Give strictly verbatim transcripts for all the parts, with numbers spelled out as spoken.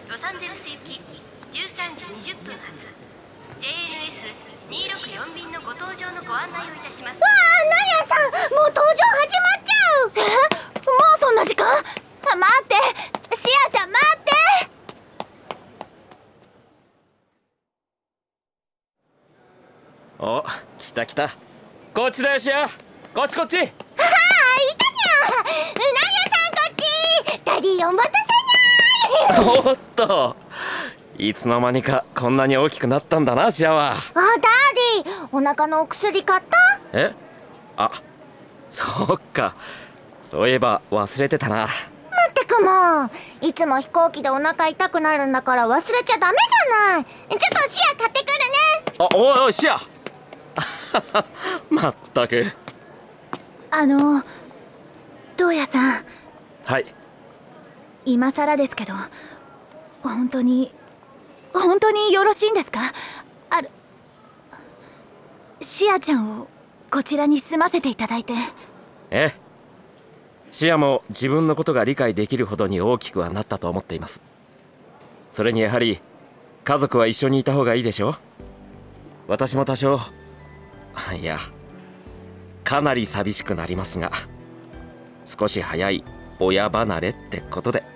ロサンゼルス行きじゅうさんじにじゅっぷん発 ジェイエヌエスにーろくよん 便のご搭乗のご案内をいたします。 わあ、ナヤさん、もう搭乗始まっちゃう。え、もうそんな時間？あ、待って、シアちゃん待って。 お、来た来た。こっちだよ、シア。こっちこっち。はあ、いたにゃ。うなやさんこっち。ダディお待たせにゃー。 おっと、いつの間にかこんなに大きくなったんだな、シアは。 あ、ダディ、お腹のお薬買った？ え？あ、そっか。そういえば忘れてたな。 まってくもん、いつも飛行機でお腹痛くなるんだから忘れちゃダメじゃない。ちょっとシア買ってくるね。 あ、おいおい、シア。まったく。 あの、トウヤさん。 はい。 今さらですけど、本当に本当によろしいんですか？あるシアちゃんをこちらに住ませていただいて。 ええ、シアも自分のことが理解できるほどに大きくはなったと思っています。それにやはり家族は一緒にいた方がいいでしょ。私も多少、いやかなり寂しくなりますが、少し早い親離れってことで。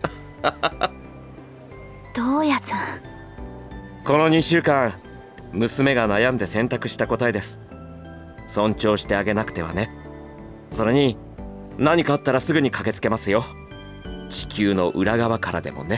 トウヤさん、 このにしゅうかん娘が悩んで選択した答えです。尊重してあげなくてはね。それに何かあったらすぐに駆けつけますよ。地球の裏側からでもね。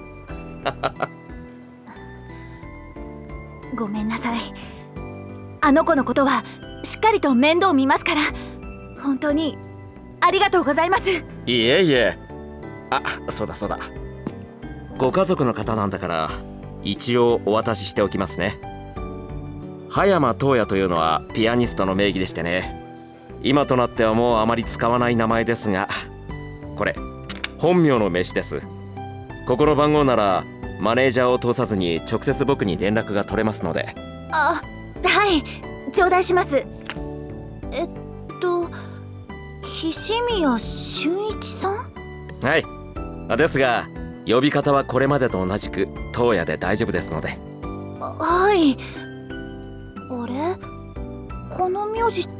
ごめんなさい。あの子のことはしっかりと面倒見ますから。本当にありがとうございます。 いえいえ。あ、そうだそうだ。ご家族の方なんだから一応お渡ししておきますね。葉山東也というのはピアニストの名義でしてね、今となってはもうあまり使わない名前ですが、これ本名の名刺です。ここの番号ならマネージャーを通さずに直接僕に連絡が取れますので。 あ、はい、頂戴します。えっと菱宮俊一さん？ はい。ですが呼び方はこれまでと同じく東也で大丈夫ですので。 はい。あれ、この名字って、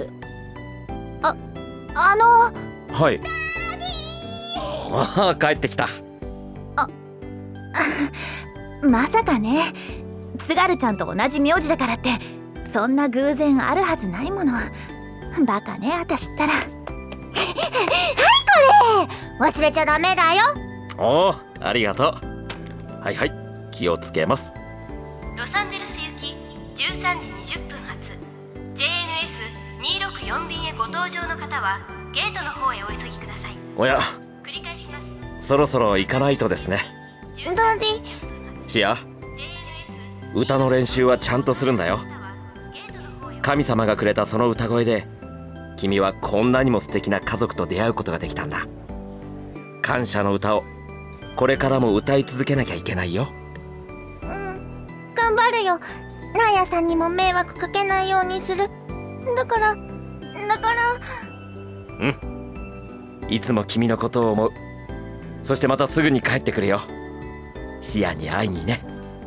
あ、あの。 はい。ああ、帰ってきた。 あ、まさかね、津軽ちゃんと同じ名字だからってそんな偶然あるはずないもの。バカね、あたしったら。はい、これ忘れちゃダメだよ。 おお、ありがとう。はいはい、気をつけます。 ロサンゼルス行きじゅうさんじにじゅっぷん発 ジェイエヌエスにーろくよん 便へご搭乗の方はゲートの方へお急ぎください。 おや、 繰り返します。 そろそろ行かないとですね。 ダディ。 シア、歌の練習はちゃんとするんだよ。神様がくれたその歌声で君はこんなにも素敵な家族と出会うことができたんだ。感謝の歌をこれからも歌い続けなきゃいけないよ。 うん、頑張るよ。ナヤさんにも迷惑かけないようにする。だからだからうん、いつも君のことを思う。そしてまたすぐに帰ってくるよ、シアに会いにね。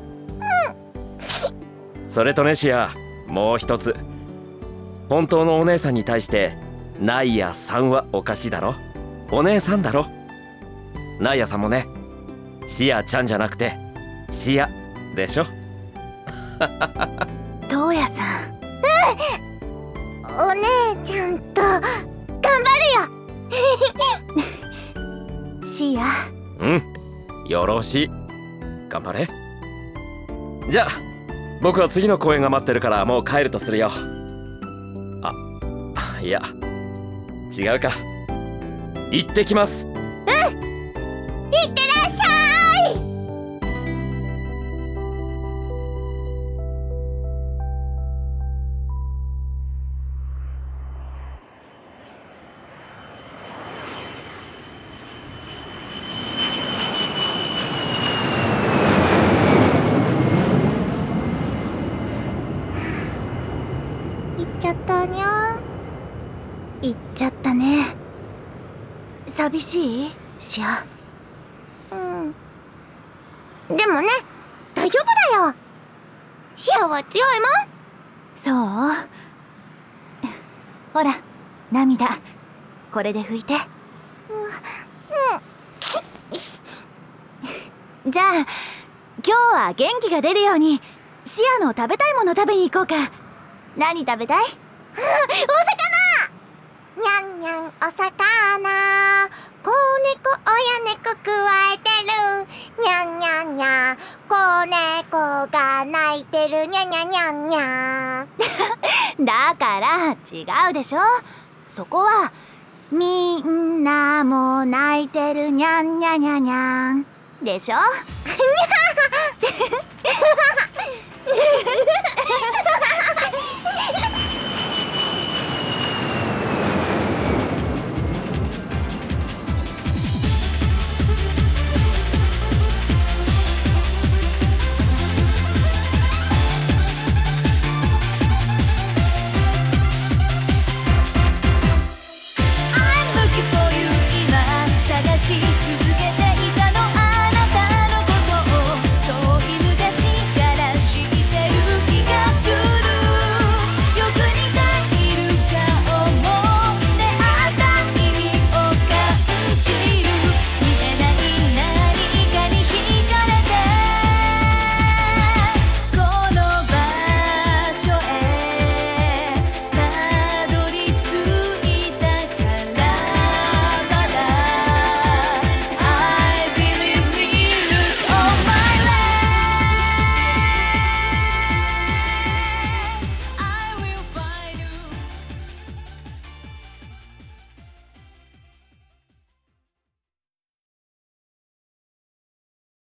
うん。それとね、シア、もう一つ。本当のお姉さんに対してナイヤさんはおかしいだろ。お姉さんだろ。ナイヤさんもね、シアちゃんじゃなくてシアでしょ。 トウヤさん。うん、お姉ちゃんと頑張るよ。シア。 うん、よろしい。頑張れ。じゃあ僕は次の公演が待ってるからもう帰るとするよ。あ、いや違うか。行ってきます。 うん、いってらっしゃい。行っちゃったにゃ。行っちゃったね。寂しい？シア。うん。 でもね、大丈夫だよ。シアは強いもん。 そうほら、涙これで拭いて。じゃあ今日は元気が出るようにシアの食べたいもの食べに行こうか。何食べたい？ お魚。にゃんにゃんお魚。子猫親猫くわえてる。にゃんにゃんにゃん。子猫が泣いてる。にゃにゃにゃんにゃん。 だから違うでしょ。そこはみんなも泣いてるにゃんにゃにゃにゃんでしょ。